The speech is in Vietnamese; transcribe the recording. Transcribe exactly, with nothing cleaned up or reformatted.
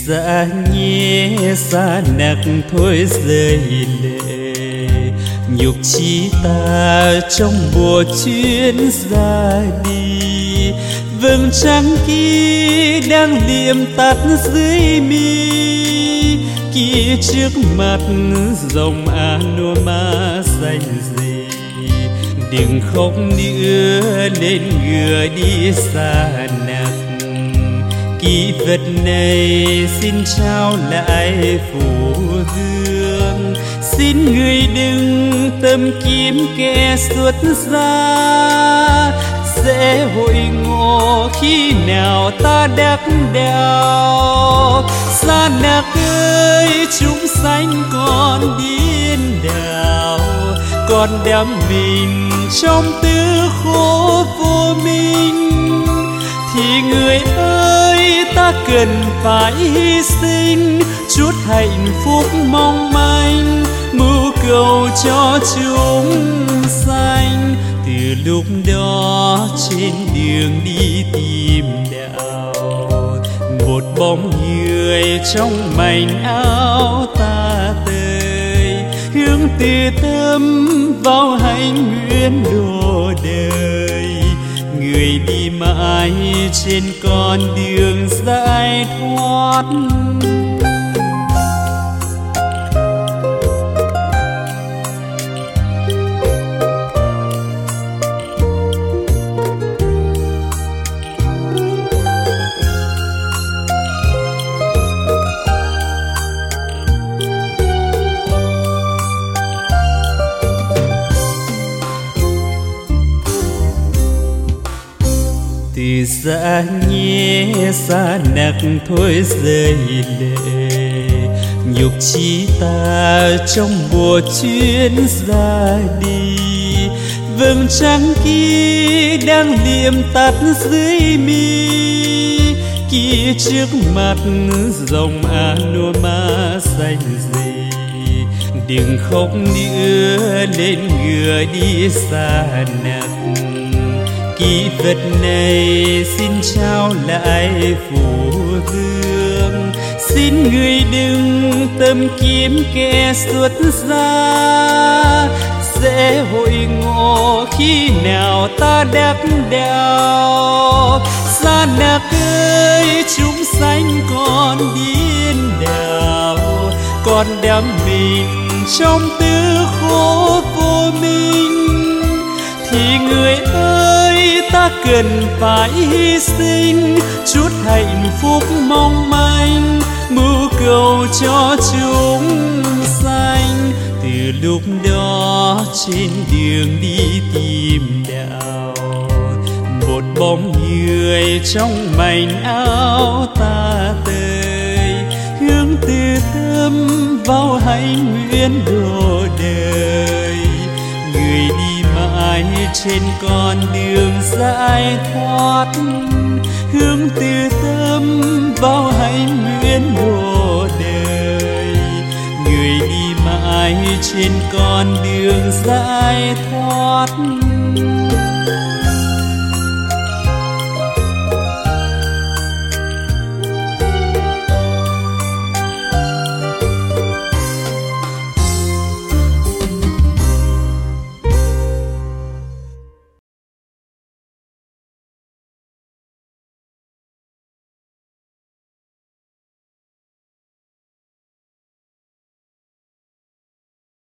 xa nhé xa nặc thôi rơi lệ, nhục chí ta trong mùa chuyến ra đi. Vầng trăng kia đang liệm tắt dưới mi, kia trước mặt dòng Anoma xanh gì. Đừng khóc nữa nên ngựa đi xa nặc, kỷ vật này xin trao lại phù vương. Xin người đừng tâm kiếm kẻ xuất gia, sẽ hội ngộ khi nào ta đắc đạo. Xa nặc ơi chúng sanh còn điên đảo, còn đắm mình trong tư khổ vô minh. Thì người ơi ta cần phải hy sinh chút hạnh phúc mong manh, mưu cầu cho chúng sanh. Từ lúc đó trên đường đi tìm đạo, một bóng người trong mảnh áo ta tơi, hướng từ tâm vào hạnh nguyện độ đời. Người đi mãi trên con đường giải thoát, từ xa nhé xa nặc thôi rơi lệ, nhục chí ta trong mùa chuyến ra đi. Vầng trăng kia đang liệm tắt dưới mi, kia trước mặt dòng Anoma xanh gì. Đừng khóc nữa lên ngựa đi xa nặc, kỷ vật này xin trao lại phù vương. Xin người đừng tâm kiếm kẻ xuất gia, sẽ hội ngộ khi nào ta đắc đạo. Xa nặc ơi chúng sanh còn điên đảo, còn đắm mình trong tư khổ vô minh. Thì người ơi ta cần phải hy sinh chút hạnh phúc mong manh, mưu cầu cho chúng sanh. Từ lúc đó trên đường đi tìm đạo, một bóng người trong mảnh áo ta tơi, hướng từ tâm vào hạnh nguyện độ đời. Người đi mãi trên con đường giải thoát, hướng từ tâm vào hạnh nguyện độ đời. Người đi mãi trên con đường giải thoát.